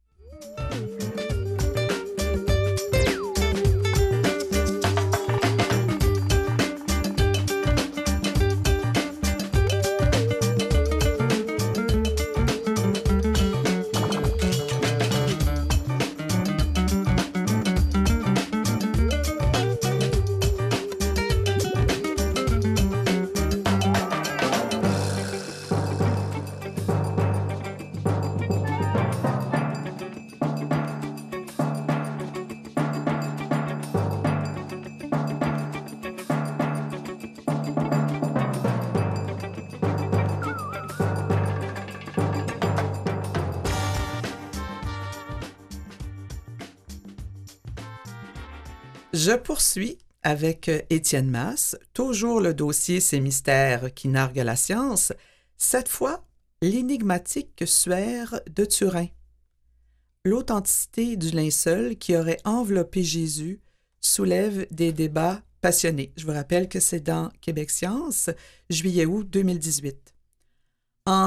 Je poursuis avec Étienne Mas, toujours le dossier Ces mystères qui narguent la science, cette fois l'énigmatique suaire de Turin. L'authenticité du linceul qui aurait enveloppé Jésus soulève des débats passionnés. Je vous rappelle que c'est dans Québec Science, juillet-août 2018. Dans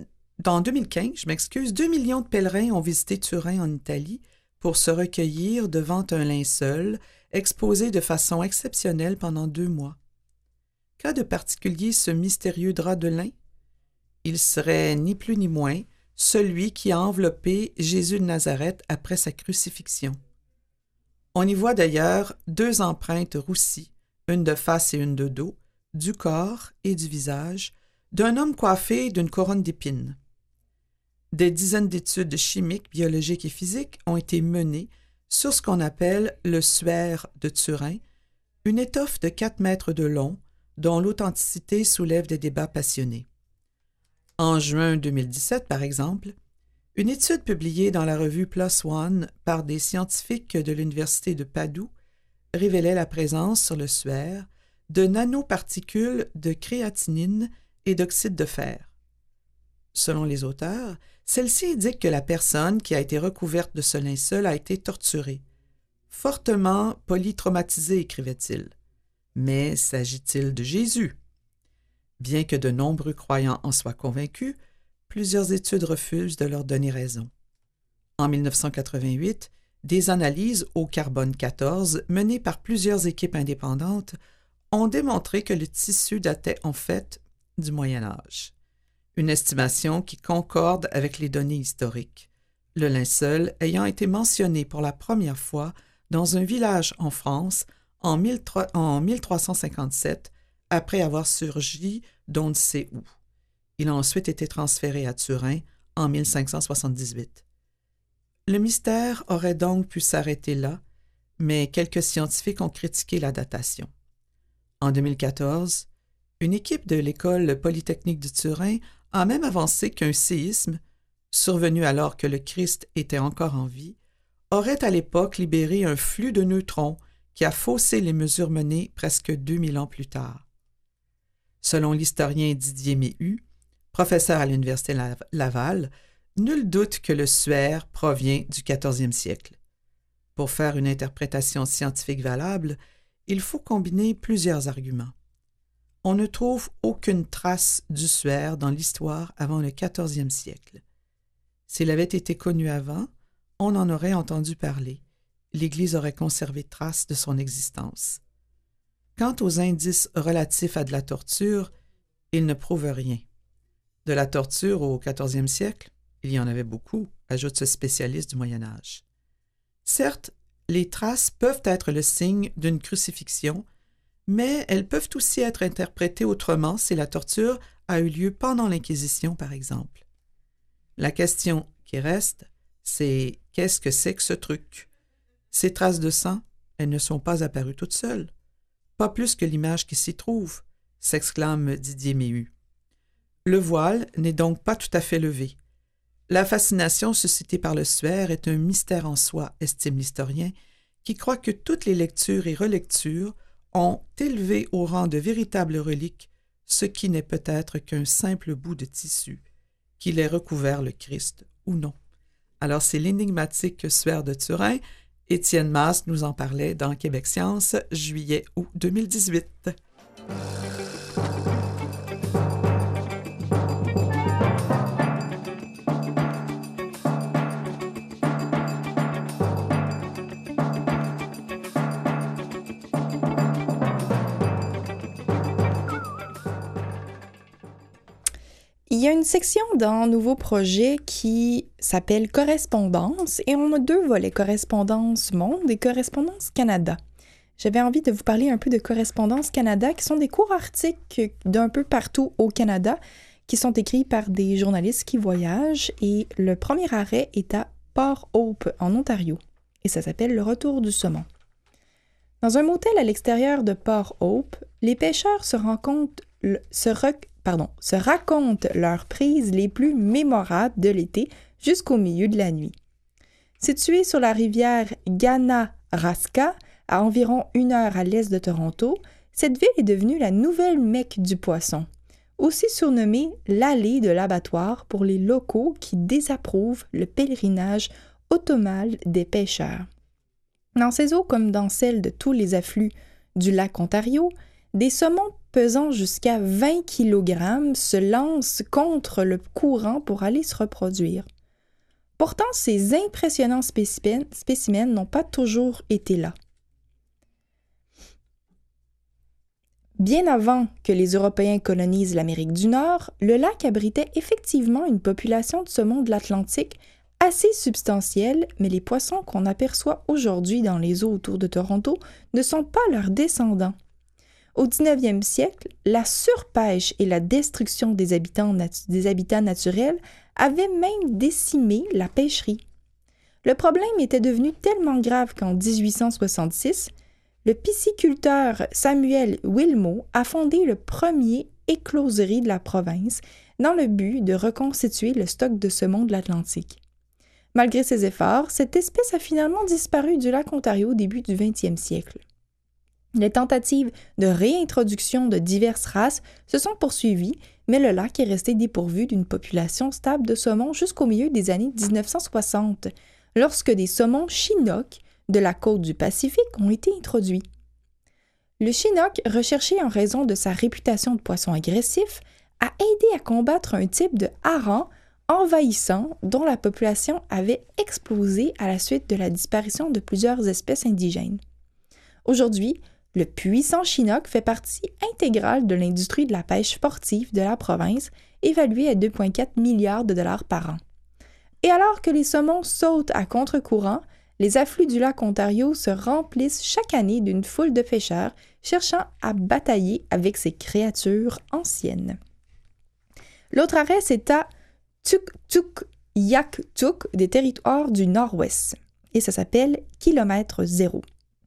2015, 2 millions de pèlerins ont visité Turin en Italie pour se recueillir devant un linceul exposé de façon exceptionnelle pendant 2 mois. Qu'a de particulier ce mystérieux drap de lin? Il serait ni plus ni moins celui qui a enveloppé Jésus de Nazareth après sa crucifixion. On y voit d'ailleurs 2 empreintes roussies, une de face et une de dos, du corps et du visage, d'un homme coiffé d'une couronne d'épines. Des dizaines d'études chimiques, biologiques et physiques ont été menées sur ce qu'on appelle le suaire de Turin, une étoffe de 4 mètres de long dont l'authenticité soulève des débats passionnés. En juin 2017, par exemple, une étude publiée dans la revue PLOS ONE par des scientifiques de l'Université de Padoue révélait la présence sur le suaire de nanoparticules de créatinine et d'oxyde de fer. Selon les auteurs, celle-ci indique que la personne qui a été recouverte de ce linceul a été torturée. Fortement polytraumatisée, écrivait-il. Mais s'agit-il de Jésus? Bien que de nombreux croyants en soient convaincus, plusieurs études refusent de leur donner raison. En 1988, des analyses au carbone 14 menées par plusieurs équipes indépendantes ont démontré que le tissu datait en fait du Moyen Âge. Une estimation qui concorde avec les données historiques, le linceul ayant été mentionné pour la première fois dans un village en France en 1357, après avoir surgi d'on ne sait où. Il a ensuite été transféré à Turin en 1578. Le mystère aurait donc pu s'arrêter là, mais quelques scientifiques ont critiqué la datation. En 2014, une équipe de l'École polytechnique de Turin a même avancé qu'un séisme, survenu alors que le Christ était encore en vie, aurait à l'époque libéré un flux de neutrons qui a faussé les mesures menées presque 2000 ans plus tard. Selon l'historien Didier Méhu, professeur à l'Université Laval, nul doute que le suaire provient du 14e siècle. Pour faire une interprétation scientifique valable, il faut combiner plusieurs arguments. on ne trouve aucune trace d'Ussuaire dans l'histoire avant le 14e siècle. S'il avait été connu avant, on en aurait entendu parler. L'Église aurait conservé trace de son existence. Quant aux indices relatifs à de la torture, ils ne prouvent rien. De la torture au 14e siècle, il y en avait beaucoup, ajoute ce spécialiste du Moyen Âge. Certes, les traces peuvent être le signe d'une crucifixion, mais elles peuvent aussi être interprétées autrement si la torture a eu lieu pendant l'Inquisition, par exemple. La question qui reste, c'est qu'est-ce que c'est que ce truc? Ces traces de sang, elles ne sont pas apparues toutes seules. Pas plus que l'image qui s'y trouve, s'exclame Didier Méhu. Le voile n'est donc pas tout à fait levé. La fascination suscitée par le suaire est un mystère en soi, estime l'historien, qui croit que toutes les lectures et relectures ont élevé au rang de véritables reliques ce qui n'est peut-être qu'un simple bout de tissu, qu'il ait recouvert le Christ ou non. Alors c'est l'énigmatique suaire de Turin. Étienne Mas nous en parlait dans Québec Science, juillet-août 2018. Il y a une section dans Nouveau Projet qui s'appelle Correspondance et on a 2 volets, Correspondance Monde et Correspondance Canada. J'avais envie de vous parler un peu de Correspondance Canada qui sont des courts articles d'un peu partout au Canada qui sont écrits par des journalistes qui voyagent et le premier arrêt est à Port Hope en Ontario et ça s'appelle Le Retour du saumon. Dans un motel à l'extérieur de Port Hope, les pêcheurs se racontent leurs prises les plus mémorables de l'été jusqu'au milieu de la nuit. Située sur la rivière Ganaraska, à environ 1 heure à l'est de Toronto, cette ville est devenue la nouvelle Mecque du poisson, aussi surnommée l'allée de l'abattoir pour les locaux qui désapprouvent le pèlerinage automnal des pêcheurs. Dans ces eaux comme dans celles de tous les affluents du lac Ontario, des saumons pesant jusqu'à 20 kg se lancent contre le courant pour aller se reproduire. Pourtant, ces impressionnants spécimens n'ont pas toujours été là. Bien avant que les Européens colonisent l'Amérique du Nord, le lac abritait effectivement une population de saumons de l'Atlantique assez substantielle, mais les poissons qu'on aperçoit aujourd'hui dans les eaux autour de Toronto ne sont pas leurs descendants. Au 19e siècle, la surpêche et la destruction des habitats naturels avaient même décimé la pêcherie. Le problème était devenu tellement grave qu'en 1866, le pisciculteur Samuel Wilmot a fondé le premier écloserie de la province dans le but de reconstituer le stock de saumon de l'Atlantique. Malgré ses efforts, cette espèce a finalement disparu du lac Ontario au début du 20e siècle. Les tentatives de réintroduction de diverses races se sont poursuivies, mais le lac est resté dépourvu d'une population stable de saumons jusqu'au milieu des années 1960, lorsque des saumons chinook de la côte du Pacifique ont été introduits. Le chinook, recherché en raison de sa réputation de poisson agressif, a aidé à combattre un type de hareng envahissant dont la population avait explosé à la suite de la disparition de plusieurs espèces indigènes. Aujourd'hui, le puissant chinook fait partie intégrale de l'industrie de la pêche sportive de la province, évaluée à 2,4 milliards de dollars par an. Et alors que les saumons sautent à contre-courant, les affluents du lac Ontario se remplissent chaque année d'une foule de pêcheurs cherchant à batailler avec ces créatures anciennes. L'autre arrêt, c'est à Tuktoyaktuk des territoires du Nord-Ouest, et ça s'appelle Kilomètre Zéro.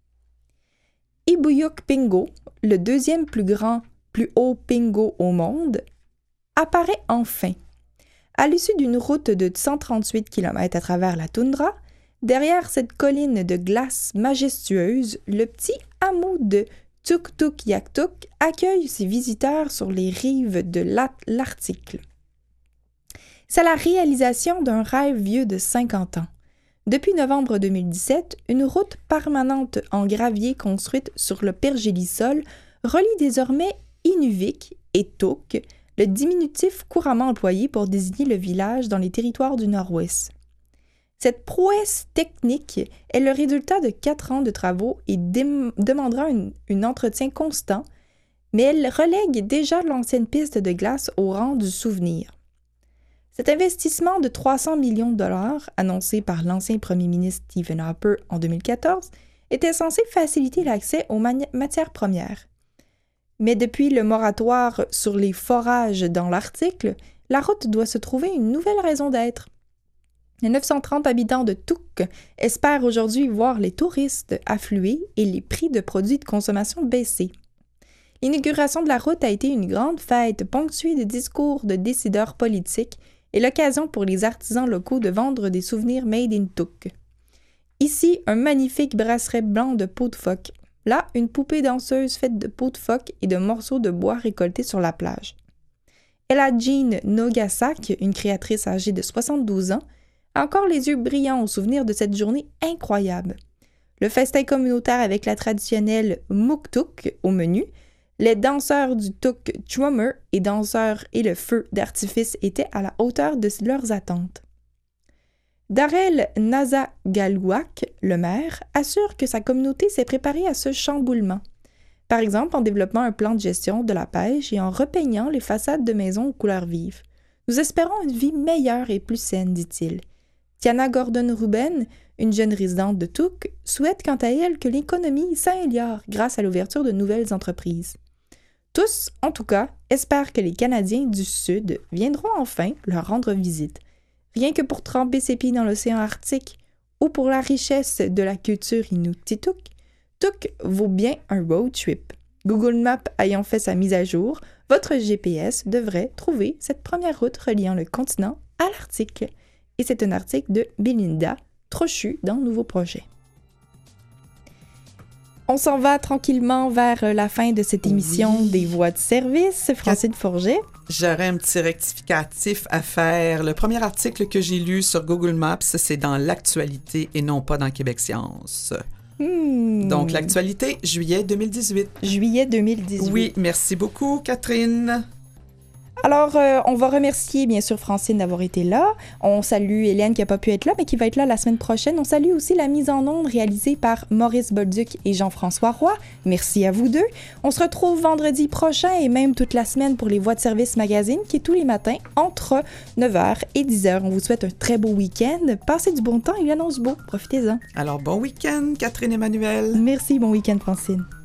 Ibuyuk Pingo, le 2e plus haut pingo au monde, apparaît enfin. À l'issue d'une route de 138 km à travers la toundra, derrière cette colline de glace majestueuse, le petit hameau de Tuktoyaktuk accueille ses visiteurs sur les rives de l'Arctique. C'est la réalisation d'un rêve vieux de 50 ans. Depuis novembre 2017, une route permanente en gravier construite sur le pergélisol relie désormais Inuvik et Tuk, le diminutif couramment employé pour désigner le village dans les territoires du Nord-Ouest. Cette prouesse technique est le résultat de 4 ans de travaux et demandera un entretien constant, mais elle relègue déjà l'ancienne piste de glace au rang du souvenir. Cet investissement de 300 millions de dollars, annoncé par l'ancien premier ministre Stephen Harper en 2014, était censé faciliter l'accès aux matières premières. Mais depuis le moratoire sur les forages dans l'article, la route doit se trouver une nouvelle raison d'être. Les 930 habitants de Tuk espèrent aujourd'hui voir les touristes affluer et les prix de produits de consommation baisser. L'inauguration de la route a été une grande fête ponctuée de discours de décideurs politiques et l'occasion pour les artisans locaux de vendre des souvenirs made in Tuk. Ici, un magnifique bracelet blanc de peau de phoque. Là, une poupée danseuse faite de peau de phoque et de morceaux de bois récoltés sur la plage. Ella Jean Nogasak, une créatrice âgée de 72 ans, a encore les yeux brillants au souvenir de cette journée incroyable. Le festin communautaire avec la traditionnelle Muktuk au menu, les danseurs du Tuk Trummer et danseurs et le feu d'artifice étaient à la hauteur de leurs attentes. Darrell Nazagaluak, le maire, assure que sa communauté s'est préparée à ce chamboulement. Par exemple, en développant un plan de gestion de la pêche et en repeignant les façades de maisons aux couleurs vives. Nous espérons une vie meilleure et plus saine, dit-il. Tiana Gordon-Ruben, une jeune résidente de Tuk, souhaite quant à elle que l'économie s'améliore grâce à l'ouverture de nouvelles entreprises. Tous, en tout cas, espèrent que les Canadiens du Sud viendront enfin leur rendre visite. Rien que pour tremper ses pieds dans l'océan Arctique ou pour la richesse de la culture Inuktitut, Tuk vaut bien un road trip. Google Maps ayant fait sa mise à jour, votre GPS devrait trouver cette première route reliant le continent à l'Arctique. Et c'est un article de Belinda Trochu dans Nouveau Projet. On s'en va tranquillement vers la fin de cette émission des Voix de service. Francine Forget. J'aurais un petit rectificatif à faire. Le premier article que j'ai lu sur Google Maps, c'est dans l'actualité et non pas dans Québec Science. Donc, l'actualité, juillet 2018. Juillet 2018. Oui, merci beaucoup, Catherine. Alors, on va remercier bien sûr Francine d'avoir été là. On salue Hélène qui n'a pas pu être là, mais qui va être là la semaine prochaine. On salue aussi la mise en onde réalisée par Maurice Bolduc et Jean-François Roy. Merci à vous deux. On se retrouve vendredi prochain et même toute la semaine pour les Voix de service magazine qui est tous les matins entre 9h et 10h. On vous souhaite un très beau week-end. Passez du bon temps, il annonce beau. Profitez-en. Alors, bon week-end, Catherine Emmanuel. Merci, bon week-end, Francine.